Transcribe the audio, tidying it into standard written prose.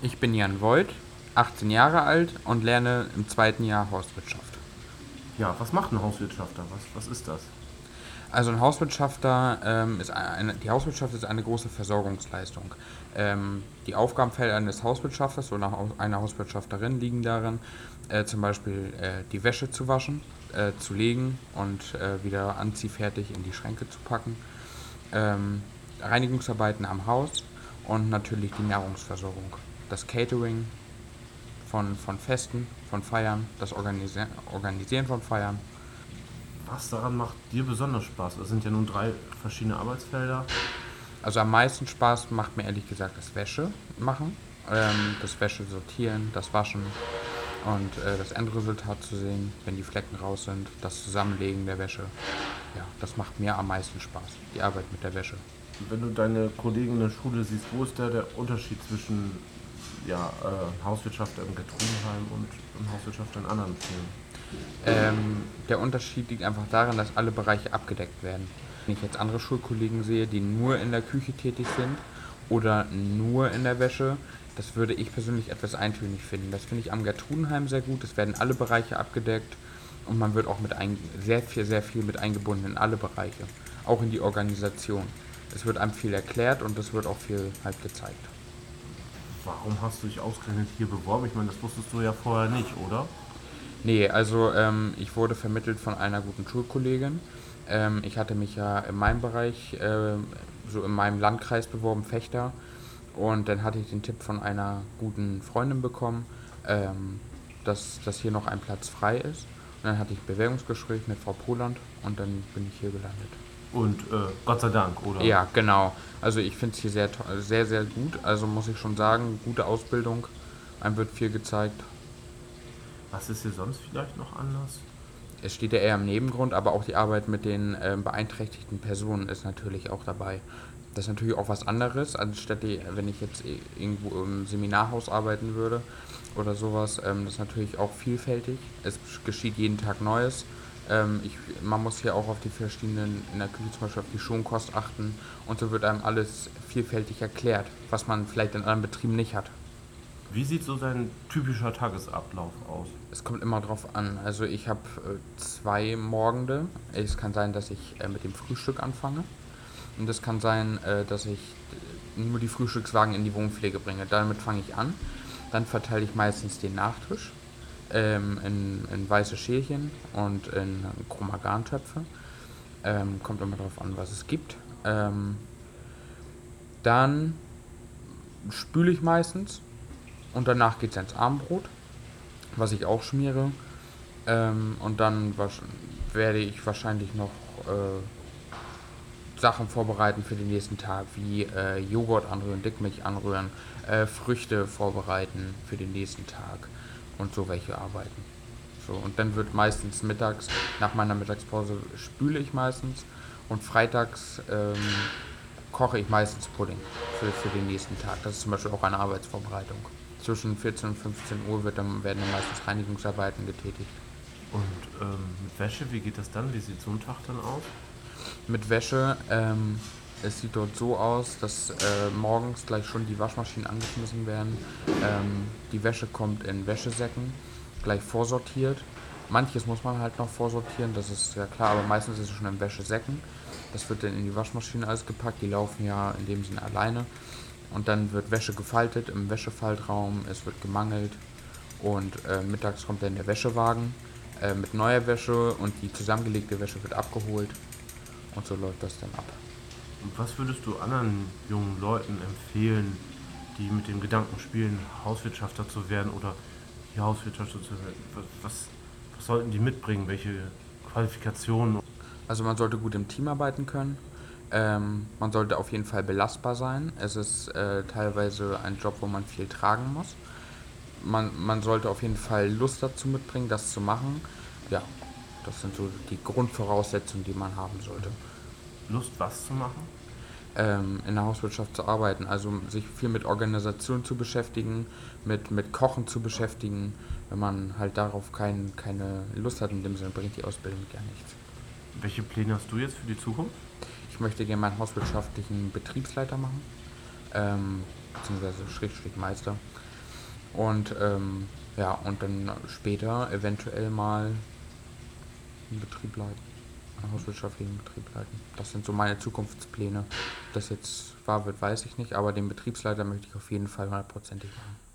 Ich bin Jan Voigt, 18 Jahre alt und lerne im zweiten Jahr Hauswirtschaft. Ja, was macht ein Hauswirtschafter? Was ist das? Also ein Hauswirtschafter die Hauswirtschaft ist eine große Versorgungsleistung. Die Aufgabenfelder eines Hauswirtschafters oder einer Hauswirtschafterin liegen darin, zum Beispiel die Wäsche zu waschen, zu legen und wieder anziehfertig in die Schränke zu packen, Reinigungsarbeiten am Haus und natürlich die Nahrungsversorgung, das Catering von Festen, von Feiern, das Organisieren von Feiern. Was daran macht dir besonders Spaß? Es sind ja nun drei verschiedene Arbeitsfelder. Also am meisten Spaß macht mir ehrlich gesagt das Wäsche machen, das Wäsche sortieren, das Waschen und das Endresultat zu sehen, wenn die Flecken raus sind, das Zusammenlegen der Wäsche. Ja, das macht mir am meisten Spaß, die Arbeit mit der Wäsche. Wenn du deine Kollegen in der Schule siehst, wo ist da der Unterschied zwischen Hauswirtschaftler im Getrudenheim und im Hauswirtschaftler in anderen Firmen? Der Unterschied liegt einfach darin, dass alle Bereiche abgedeckt werden. Wenn ich jetzt andere Schulkollegen sehe, die nur in der Küche tätig sind oder nur in der Wäsche, das würde ich persönlich etwas eintönig finden. Das finde ich am Gertrudenheim sehr gut. Es werden alle Bereiche abgedeckt und man wird auch sehr viel mit eingebunden in alle Bereiche, auch in die Organisation. Es wird einem viel erklärt und es wird auch viel halt gezeigt. Warum hast du dich ausgerechnet hier beworben? Ich meine, das wusstest du ja vorher nicht, oder? Nee, also ich wurde vermittelt von einer guten Schulkollegin. Ich hatte mich ja in meinem Bereich, so in meinem Landkreis beworben, Fechter. Und dann hatte ich den Tipp von einer guten Freundin bekommen, dass hier noch ein Platz frei ist. Und dann hatte ich ein Bewerbungsgespräch mit Frau Poland und dann bin ich hier gelandet. Und Gott sei Dank, oder? Ja, genau. Also ich finde es hier sehr, sehr gut. Also muss ich schon sagen, gute Ausbildung. Einem wird viel gezeigt. Was ist hier sonst vielleicht noch anders? Es steht ja eher im Nebengrund, aber auch die Arbeit mit den beeinträchtigten Personen ist natürlich auch dabei. Das ist natürlich auch was anderes, anstatt wenn ich jetzt irgendwo im Seminarhaus arbeiten würde oder sowas. Das ist natürlich auch vielfältig. Es geschieht jeden Tag Neues. Man muss hier auch auf die verschiedenen, in der Küche zum Beispiel auf die Schonkost achten und so wird einem alles vielfältig erklärt, was man vielleicht in anderen Betrieben nicht hat. Wie sieht so dein typischer Tagesablauf aus? Es kommt immer drauf an. Also ich habe zwei Morgende. Es kann sein, dass ich mit dem Frühstück anfange. Und es kann sein, dass ich nur die Frühstückswagen in die Wohnpflege bringe. Damit fange ich an. Dann verteile ich meistens den Nachtisch in weiße Schälchen und in Chromagan-Töpfe. Kommt immer drauf an, was es gibt. Dann spüle ich meistens und danach geht es ins Abendbrot, was ich auch schmiere. Und dann werde ich wahrscheinlich noch Sachen vorbereiten für den nächsten Tag, wie Joghurt anrühren, Dickmilch anrühren, Früchte vorbereiten für den nächsten Tag und so welche Arbeiten. So, und dann wird meistens mittags, nach meiner Mittagspause spüle ich meistens und freitags koche ich meistens Pudding für den nächsten Tag. Das ist zum Beispiel auch eine Arbeitsvorbereitung. Zwischen 14 und 15 Uhr werden dann meistens Reinigungsarbeiten getätigt. Und mit Wäsche, wie geht das dann? Wie sieht so ein Tag dann aus? Mit Wäsche, es sieht dort so aus, dass morgens gleich schon die Waschmaschinen angeschmissen werden. Die Wäsche kommt in Wäschesäcken, gleich vorsortiert. Manches muss man halt noch vorsortieren, das ist ja klar, aber meistens ist es schon in Wäschesäcken. Das wird dann in die Waschmaschine alles gepackt, die laufen ja in dem Sinne alleine. Und dann wird Wäsche gefaltet im Wäschefaltraum, es wird gemangelt und mittags kommt dann der Wäschewagen mit neuer Wäsche und die zusammengelegte Wäsche wird abgeholt und so läuft das dann ab. Und was würdest du anderen jungen Leuten empfehlen, die mit dem Gedanken spielen, Hauswirtschafter zu werden oder hier Hauswirtschafter zu werden? Was sollten die mitbringen? Welche Qualifikationen? Also man sollte gut im Team arbeiten können. Man sollte auf jeden Fall belastbar sein. Es ist teilweise ein Job, wo man viel tragen muss. Man sollte auf jeden Fall Lust dazu mitbringen, das zu machen. Ja, das sind so die Grundvoraussetzungen, die man haben sollte. Lust, was zu machen? In der Hauswirtschaft zu arbeiten. Also sich viel mit Organisation zu beschäftigen, mit Kochen zu beschäftigen. Wenn man halt darauf keine Lust hat, in dem Sinne bringt die Ausbildung gar nichts. Welche Pläne hast du jetzt für die Zukunft? Ich möchte gerne meinen hauswirtschaftlichen Betriebsleiter machen, beziehungsweise Schrägstrich Meister. Und ja, und dann später eventuell mal einen Betrieb leiten, einen hauswirtschaftlichen Betrieb leiten. Das sind so meine Zukunftspläne. Ob das jetzt wahr wird, weiß ich nicht, aber den Betriebsleiter möchte ich auf jeden Fall 100%ig machen.